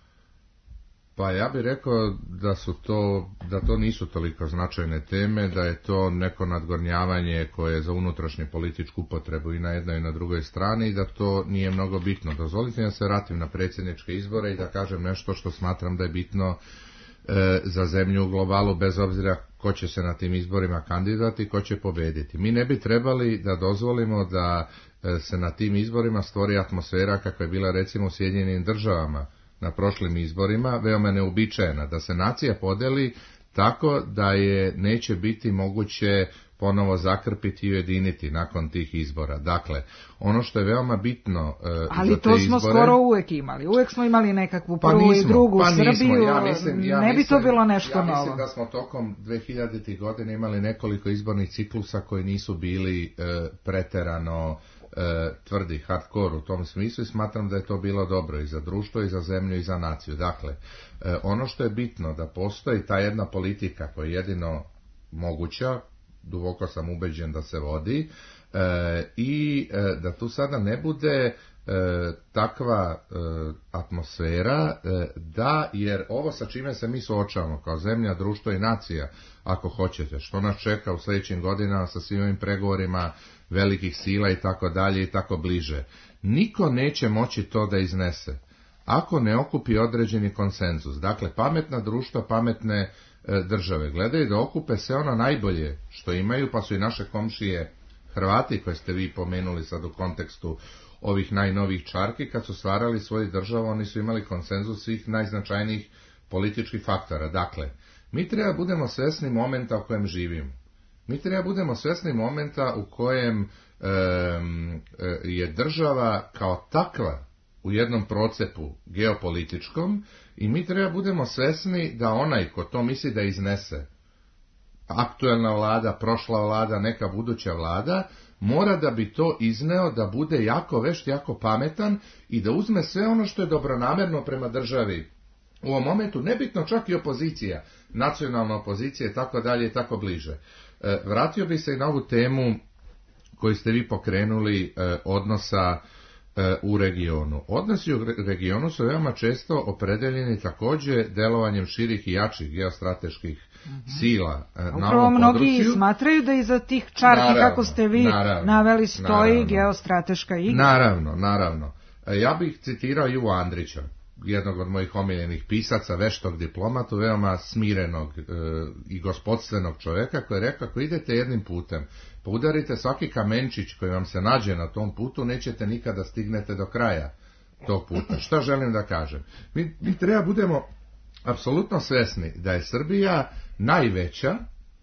Pa ja bih rekao da to nisu toliko značajne teme, da je to neko nadgornjavanje koje je za unutrašnju političku upotrebu i na jednoj i na drugoj strani i da to nije mnogo bitno. Dozvolite da se vratim na predsjedničke izbore i da kažem nešto što smatram da je bitno za zemlju u globalu, bez obzira ko će se na tim izborima kandidati i ko će pobediti. Mi ne bi trebali da dozvolimo da se na tim izborima stvori atmosfera kakva je bila recimo u Sjedinjenim Državama na prošlim izborima, veoma neuobičajena, da se nacija podeli tako da je neće biti moguće ponovo zakrpiti i ujediniti nakon tih izbora. Dakle, ono što je veoma bitno ali za te to smo izbore, skoro uvek imali. Uvek smo imali nekakvu prvu i drugu Srbiju. Ne bi to bilo nešto novo. Ja mislim da smo tokom 2000. godine imali nekoliko izbornih ciklusa koji nisu bili preterano tvrdi, hardcore u tom smislu i smatram da je to bilo dobro i za društvo i za zemlju i za naciju. Dakle, ono što je bitno da postoji ta jedna politika koja je jedino moguća, duboko sam ubeđen da se vodi i da tu sada ne bude takva atmosfera da, jer ovo sa čime se mi suočavamo kao zemlja, društvo i nacija, ako hoćete, što nas čeka u sljedećim godinama sa svim ovim pregovorima velikih sila i tako dalje i tako bliže. Niko neće moći to da iznese ako ne okupi određeni konsenzus. Dakle, pametna društva, pametne države gledaju da okupe sve ono najbolje što imaju, pa su i naše komšije Hrvati, koje ste vi pomenuli sad u kontekstu ovih najnovijih čarki, kad su stvarali svoju državu, oni su imali konsenzus svih najznačajnijih političkih faktora. Dakle, mi treba budemo svjesni momenta u kojem živimo. Mi treba budemo svjesni momenta u kojem je država kao takva u jednom procepu geopolitičkom i mi treba budemo svjesni da onaj ko to misli da iznese, aktuelna vlada, prošla vlada, neka buduća vlada, mora da bi to izneo da bude jako vešt, jako pametan i da uzme sve ono što je dobronamerno prema državi. U ovom momentu nebitno čak i opozicija, nacionalna opozicija i tako dalje i tako bliže. Vratio bi se i na ovu temu koju ste vi pokrenuli odnosa u regionu. Odnosi u regionu su veoma često opredeljeni također delovanjem širih i jačih geostrateških sila na ovom području. Mnogi smatraju da iza tih čarki, kako ste vi naveli, stoji geostrateška igra. Naravno. Ja bih citirao Ivu Andrića, jednog od mojih omiljenih pisaca, veštog diplomatu, veoma smirenog i gospodstvenog čovjeka, koji je rekao, ako idete jednim putem, pa udarite svaki kamenčić koji vam se nađe na tom putu, nećete nikada stignete do kraja tog puta. Šta želim da kažem? Mi treba budemo apsolutno svjesni da je Srbija najveća,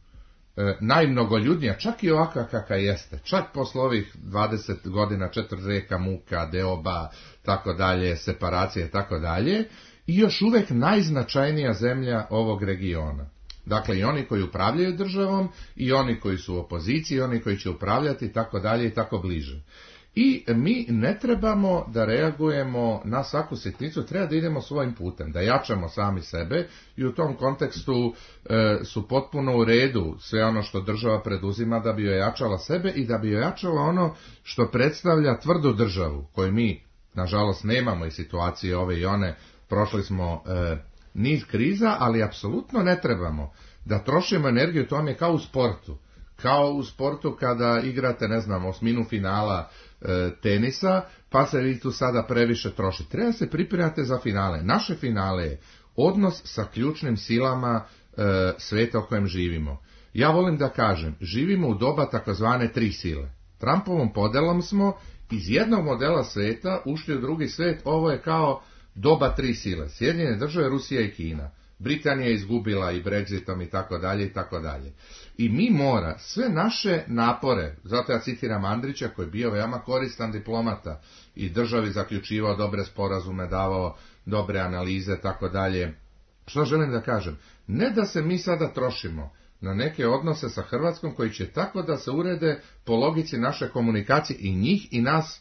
najmnogoljudnija, čak i ovakva kakva jeste, čak posle ovih 20 godina 4 reka, muka, deoba, tako dalje, separacije, tako dalje, i još uvek najznačajnija zemlja ovog regiona. Dakle, i oni koji upravljaju državom, i oni koji su u opoziciji, i oni koji će upravljati, tako dalje i tako bliže. I mi ne trebamo da reagujemo na svaku sitnicu, treba da idemo svojim putem, da jačamo sami sebe i u tom kontekstu su potpuno u redu sve ono što država preduzima da bi ojačala sebe i da bi ojačala ono što predstavlja tvrdu državu, koju mi, nažalost, nemamo i situacije ove i one, prošli smo niz kriza, ali apsolutno ne trebamo da trošimo energiju, to vam je kao u sportu. Kao u sportu kada igrate, ne znam, osminu finala tenisa, pa se vi tu sada previše trošite. Treba se pripremati za finale. Naše finale je odnos sa ključnim silama sveta u kojem živimo. Ja volim da kažem, živimo u doba takozvane 3 sile. Trumpovom podelom smo iz jednog modela sveta ušli u drugi svet, ovo je kao doba 3 sile. Sjedinjene države, Rusija i Kina. Britanija je izgubila i Brexitom i tako dalje i tako dalje. I mi mora sve naše napore, zato ja citiram Andrića koji je bio veoma koristan diplomata i državi zaključivao dobre sporazume, davao dobre analize, tako dalje. Što želim da kažem? Ne da se mi sada trošimo na neke odnose sa Hrvatskom koji će tako da se urede po logici naše komunikacije i njih i nas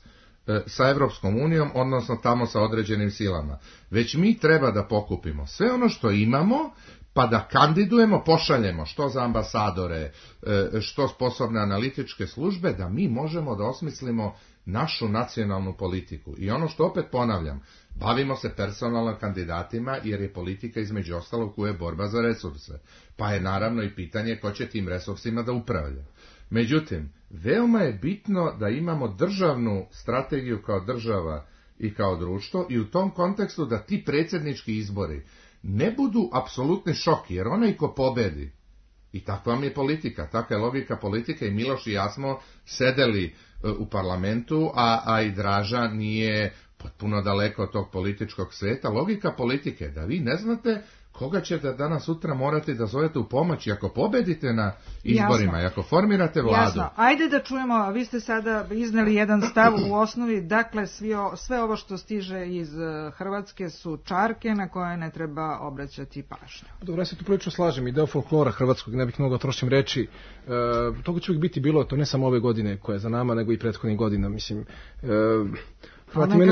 sa Evropskom unijom, odnosno tamo sa određenim silama. Već mi treba da pokupimo sve ono što imamo, pa da kandidujemo, pošaljemo što za ambasadore, što sposobne analitičke službe, da mi možemo da osmislimo našu nacionalnu politiku. I ono što opet ponavljam, bavimo se personalno kandidatima, jer je politika između ostalog uvijek borba za resurse. Pa je naravno i pitanje ko će tim resursima da upravlja. Međutim, veoma je bitno da imamo državnu strategiju kao država i kao društvo i u tom kontekstu da ti predsjednički izbori ne budu apsolutni šok, jer onaj ko pobedi, i takva vam je politika, takva je logika politike, i Miloš i ja smo sedeli u parlamentu, a i Draža nije potpuno daleko od tog političkog sveta. Logika politike, da vi ne znate koga ćete danas sutra morati da zovete u pomoć i ako pobedite na izborima, i ako formirate vladu. Jasno. Ajde da čujemo, vi ste sada izneli jedan stav u osnovi, dakle sve ovo što stiže iz Hrvatske su čarke na koje ne treba obraćati pažnju. Dobro, ja se tu prilično slažem, i deo folklora hrvatskog, ne bih mnogo trošim reči, toga će uvijek biti bilo, to ne samo ove godine koja je za nama, nego i prethodnih godina, mislim. Hrvati imaju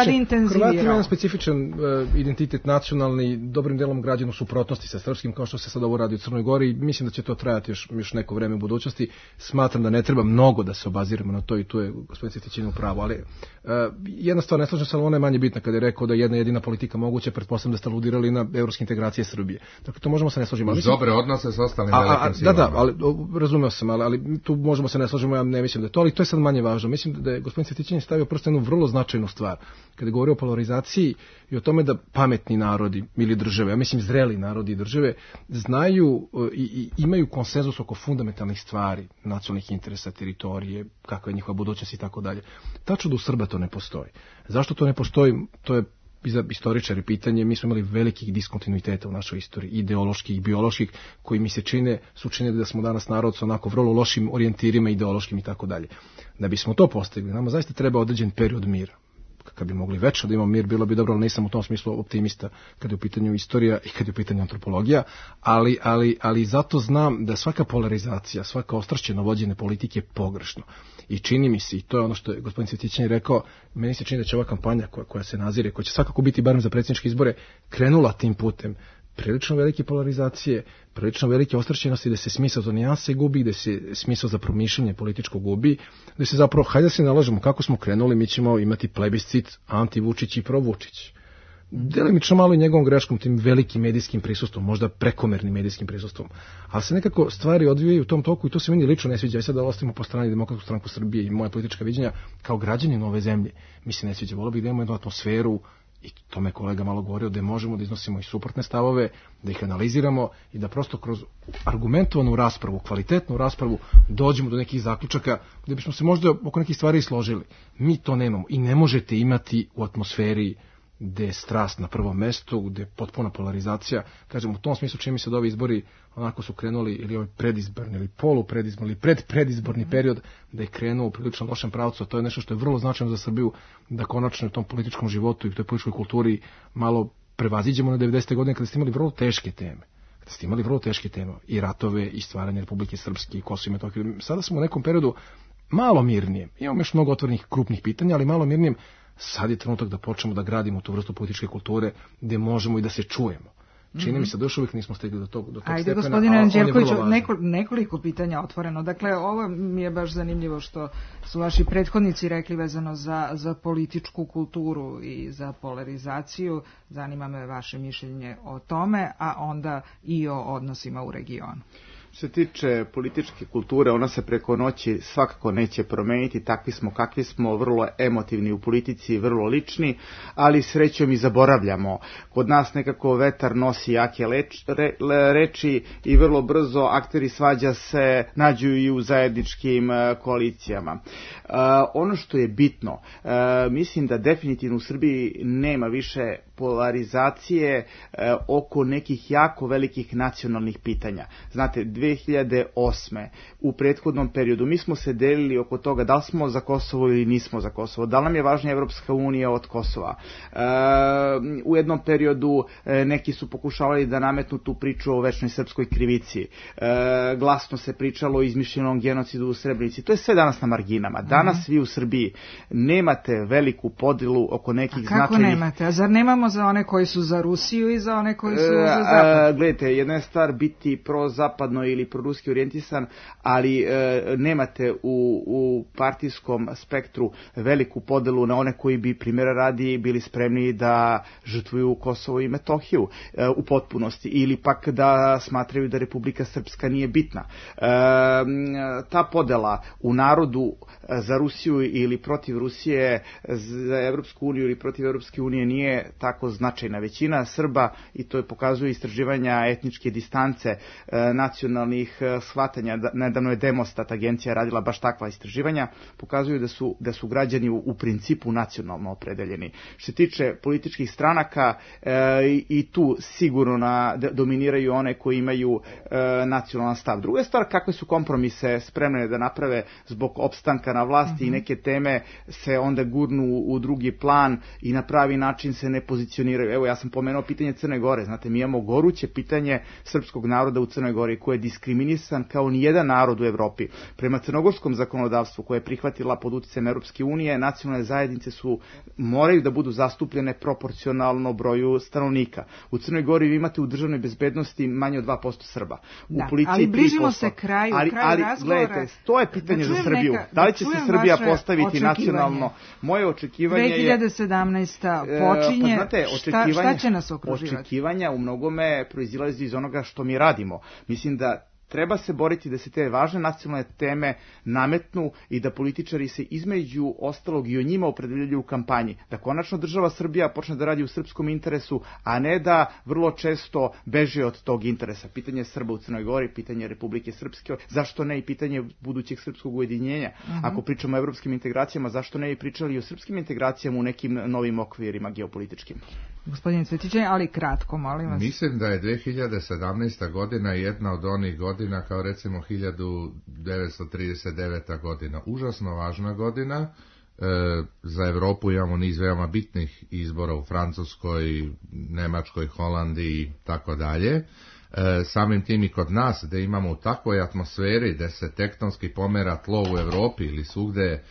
specifičan identitet nacionalni, dobrim delom građen u suprotnosti sa srpskim, kao što se sad ovo radi u Crnoj Gori, i mislim da će to trajati još neko vreme u budućnosti. Smatram da ne treba mnogo da se obaziramo na to, i tu je gospodin Cvetićanin u pravu, ali jedna stvar, ne slažem se, ali ona je manje bitna, kada je rekao da jedna jedina politika moguća, pretpostavljam da ste aludirali na evropske integracije Srbije. Dakle, to možemo se ne složiti. Uz dobre odnose sa ostalim velikim silama. Da, ali razumeo sam, ali tu možemo se ne složiti, ja ne mislim da je to, ali to je sad manje važno. Mislim da je gospodin Cvetićanin stavio prosto jednu vrlo značajnu stvar. Kada govori o polarizaciji i o tome da pametni narodi ili države, ja mislim zreli narodi i države, znaju i imaju konsenzus oko fundamentalnih stvari, nacionalnih interesa, teritorije, kakva je njihova budućnost i tako dalje. Tačno da u Srba to ne postoji. Zašto to ne postoji? To je i za istoričari pitanje. Mi smo imali velikih diskontinuiteta u našoj istoriji, ideoloških i bioloških, koji mi se su činili da smo danas narod sa onako vrlo lošim orijentirima ideološkim i tako dalje. Da bismo to postigli, nama zaista treba određen period mira. Kad bi mogli večno da imamo mir, bilo bi dobro, ali nisam u tom smislu optimista kada je u pitanju istorija i kada je u pitanju antropologija, ali zato znam da svaka polarizacija, svaka ostrašćeno vođenje politike je pogrešno. I čini mi se, i to je ono što je gospodin Cvetićanin rekao, meni se čini da će ova kampanja koja se nazire, koja će svakako biti barem za predsjedničke izbore, krenula tim putem prilično velike polarizacije, prilično velike ostrašćenosti, da se smisao za nijanse gubi, da se smisao za promišljanje političko gubi, da se zapravo, hajde da se nalažemo kako smo krenuli, mi ćemo imati plebiscit anti-Vučić i pro-Vučić. Delimično malo i njegovom greškom, tim velikim medijskim prisustvom, možda prekomernim medijskim prisustvom, ali se nekako stvari odvijaju u tom toku i to se meni lično ne sviđa. I sad da ostavimo po strani Demokratsku stranku Srbije i moja politička viđenja kao građanin ove zemlje, mi se ne sviđa. Volio bih da imamo jednu atmosferu, i to me kolega malo govorio, da možemo da iznosimo i suprotne stavove, da ih analiziramo i da prosto kroz argumentovanu raspravu, kvalitetnu raspravu, dođemo do nekih zaključaka gdje bismo se možda oko nekih stvari složili. Mi to nemamo i ne možete imati u atmosferi gde je strast na prvom mestu, gde je potpuna polarizacija. Kažem, u tom smislu čini mi se da ovi izbori onako su krenuli, ili ovaj predizborni, ili polupredizborni, ili predizborni period, da je krenuo u prilično lošem pravcu, a to je nešto što je vrlo značajno za Srbiju, da konačno u tom političkom životu i u toj političkoj kulturi malo prevaziđemo na 90. godine kada ste imali vrlo teške teme. Kada ste imali vrlo teške teme, i ratove, i stvaranje Republike Srpske, i Kosovo i Metohiju. Sada smo u nekom periodu malo mirnije. Imamo još mnogo otvorenih krupnih pitanja, ali malo mirnijem. Sad je trenutak da počnemo da gradimo tu vrstu političke kulture gdje možemo i da se čujemo. Čini mi se da još uvijek nismo stigli do tog stepena. Ajde, gospodine Anđelkoviću, nekoliko pitanja otvoreno. Dakle, ovo mi je baš zanimljivo što su vaši prethodnici rekli vezano za političku kulturu i za polarizaciju. Zanima me vaše mišljenje o tome, a onda i o odnosima u regionu. Što se tiče političke kulture, ona se preko noći svakako neće promeniti, takvi smo kakvi smo, vrlo emotivni u politici, vrlo lični, ali srećom i zaboravljamo. Kod nas nekako vetar nosi jake reči i vrlo brzo akteri svađa se nađu i u zajedničkim koalicijama. Ono što je bitno, mislim da definitivno u Srbiji nema više polarizacije oko nekih jako velikih nacionalnih pitanja. Znate, 2008. u prethodnom periodu mi smo se delili oko toga da li smo za Kosovo ili nismo za Kosovo, da li nam je važnija Evropska unija od Kosova. U jednom periodu neki su pokušavali da nametnu tu priču o večnoj srpskoj krivici. Glasno se pričalo o izmišljenom genocidu u Srebrenici. To je sve danas na marginama. Danas vi u Srbiji nemate veliku podelu oko nekih značajnih... Kako nemate? A zar nemamo za one koji su za Rusiju i za one koji su za Zapad? Gledajte, jedna je stvar biti prozapadno ili proruski orijentisan, ali nemate u partijskom spektru veliku podelu na one koji bi, primjera radi, bili spremni da žrtvuju Kosovo i Metohiju u potpunosti, ili pak da smatraju da Republika Srpska nije bitna. Ta podela u narodu za Rusiju ili protiv Rusije, za Evropsku uniju ili protiv Evropske unije nije tako značajna. Većina Srba, i to je pokazuje istraživanja etničke distance, nacionalnih shvatanja, nedavno je Demostat agencija radila baš takva istraživanja, pokazuju da su građani u principu nacionalno opredeljeni. Što se tiče političkih stranaka, i tu sigurno dominiraju one koji imaju nacionalan stav. Druga stvar, kakve su kompromise spremne da naprave zbog opstanka na vlasti i neke teme se onda gurnu u drugi plan i na pravi način se ne pozicioniraju. Evo, ja sam pomenuo pitanje Crne Gore. Znate, mi imamo goruće pitanje srpskog naroda u Crnoj Gori koji je diskriminisan kao nijedan narod u Evropi. Prema crnogorskom zakonodavstvu koje je prihvatila pod uticajem Evropske unije, nacionalne zajednice moraju da budu zastupljene proporcionalno broju stanovnika. U Crnoj Gori vi imate u državnoj bezbednosti manje od 2% Srba. U policiji ali bližimo 3%. Se kraju razgovora. Gledajte, to je pitanje za Srbiju. Da li će se Srbija postaviti nacionalno? Moje očekivanje je... 2017. počinje, šta će nas okruživati? Očekivanja u mnogome proizilazi iz onoga što mi radimo. Mislim da treba se boriti da se te važne nacionalne teme nametnu i da političari se između ostalog i o njima opredeljuju u kampanji. Da konačno država Srbija počne da radi u srpskom interesu, a ne da vrlo često beže od tog interesa. Pitanje Srba u Crnoj Gori, pitanje Republike Srpske, zašto ne i pitanje budućeg srpskog ujedinjenja. Ako pričamo o evropskim integracijama, zašto ne i pričali o srpskim integracijama u nekim novim okvirima geopolitičkim? Gospodin Cvetićaj, ali kratko, molim vas. Mislim da je 2017. godina jedna od onih godina kao recimo 1939. godina. Užasno važna godina. Za Evropu imamo niz veoma bitnih izbora u Francuskoj, Nemačkoj, Holandiji i tako dalje. Samim tim i kod nas, da imamo u takvoj atmosferi da se tektonski pomera tlo u Evropi ili svugde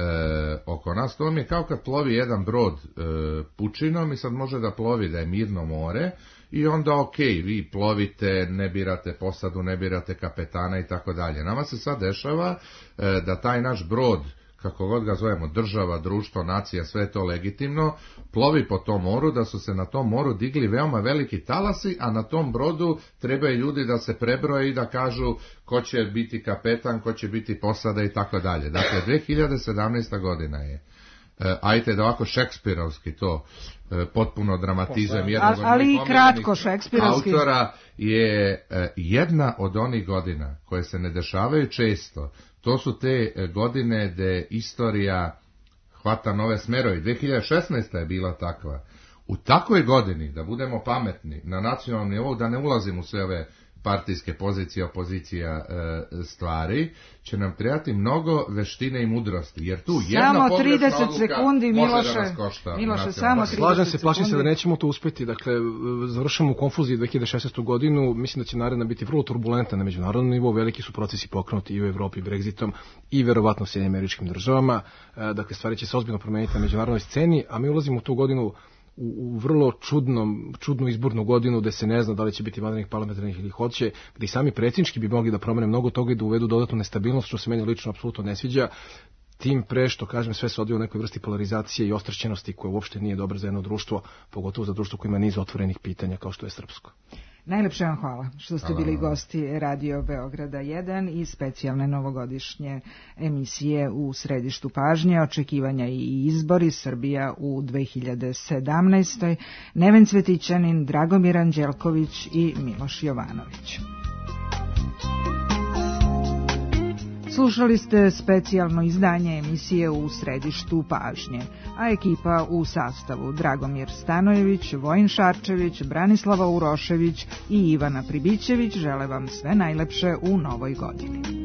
oko nas, to mi je kao kad plovi jedan brod pučinom i sad može da plovi da je mirno more i onda vi plovite, ne birate posadu, ne birate kapetana i tako dalje. Nama se sad dešava da taj naš brod, kako god ga zovemo, država, društvo, nacija, sve to legitimno, plovi po tom moru, da su se na tom moru digli veoma veliki talasi, a na tom brodu trebaju ljudi da se prebroje i da kažu ko će biti kapetan, ko će biti posada i tako dalje. Dakle, 2017. godina je. Ajte da ovako šekspirovski to potpuno dramatizam ali i kratko šekspirovski autora je jedna od onih godina koje se ne dešavaju često. To su te godine gde istorija hvata nove smerove. 2016. je bila takva. U takvoj godini, da budemo pametni na nacionalnom nivou, da ne ulazim u sve ove partijske pozicije, opozicija stvari, će nam trebati mnogo veštine i mudrosti, jer tu jedna pogrešna odluka može da nas košta. Miloše, samo 30 sekundi. Slažem se, plašim se da nećemo to uspeti. Dakle, završamo u konfuziji 2016. godinu. Mislim da će naredna biti vrlo turbulentna na međunarodnom nivou. Veliki su procesi pokrenuti i u Evropi Brexitom i verovatno Sjedinjenim Američkim Državama. Dakle, stvari će se ozbiljno promeniti na međunarodnoj sceni, a mi ulazimo u tu godinu u vrlo čudnu izbornu godinu gde se ne zna da li će biti vanrednih parlamentarnih ili hoće, gde i sami predsjednički bi mogli da promene mnogo toga i da uvedu dodatnu nestabilnost, što se meni lično apsolutno ne sviđa. Tim pre što, kažem, sve se odvija u nekoj vrsti polarizacije i ostrašćenosti koja uopšte nije dobra za jedno društvo, pogotovo za društvo koje ima niz otvorenih pitanja kao što je srpsko. Najlepše vam hvala što ste bili gosti Radio Beograda 1 i specijalne novogodišnje emisije u središtu pažnje, očekivanja i izbori Srbija u 2017. Neven Cvetićanin, Dragomir Anđelković i Miloš Jovanović. Slušali ste specijalno izdanje emisije U središtu pažnje, a ekipa u sastavu Dragomir Stanojević, Vojin Šarčević, Branislava Urošević i Ivana Pribićević žele vam sve najlepše u novoj godini.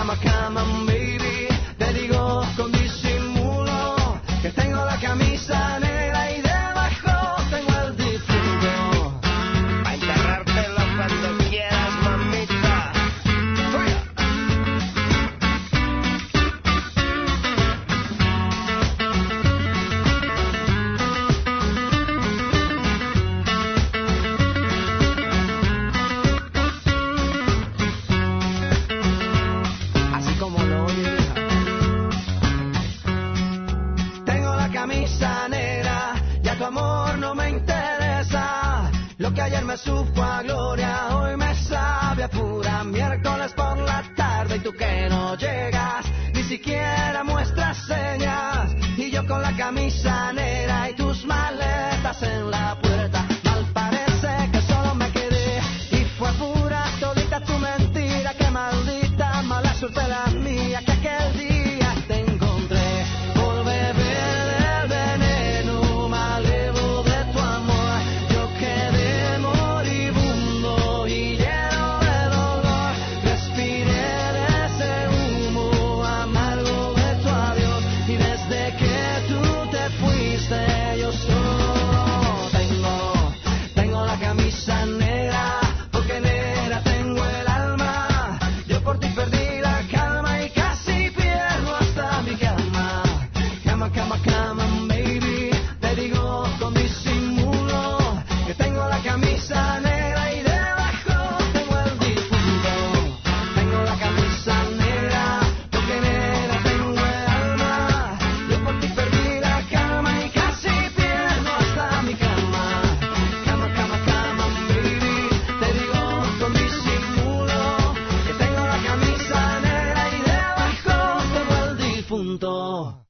cama, cama, baby. Te digo con disimulo que tengo la camisa negra y debajo tengo el difunto. Pa' enterrártelo cuando quieras, mamita. Así como lo oyes, hija. Tengo la camisa negra, ya tu amor no me interesa. Lo que ayer me supo a gloria, hoy me sabe a pura. Miércoles por la tarde y tú que no llegas, ni siquiera muestras señas. Y yo con la camisa negra y tus maletas en la puerta. Mal parece que solo me quedé y fue pura todita tu mentira. Qué maldita mala suerte la mía que aquel día te encontré por beber del veneno malevo de tu amor. Yo quedé moribundo y lleno de dolor. Respiré de ese humo amargo de tu adiós. Y desde que tú te fuiste yo solo tengo la camisa negra, porque negra tengo el alma. Yo por ti perdí la calma y casi pierdo hasta mi cama. Cama, cama, cama, baby. Te digo con disimulo que tengo la camisa negra y debajo tengo el difunto. Tengo la camisa negra, porque negra tengo el alma. Yo por ti perdí la calma y casi pierdo hasta mi cama. Cama, cama, cama, baby. Te digo con disimulo que tengo la camisa negra y debajo tengo el difunto.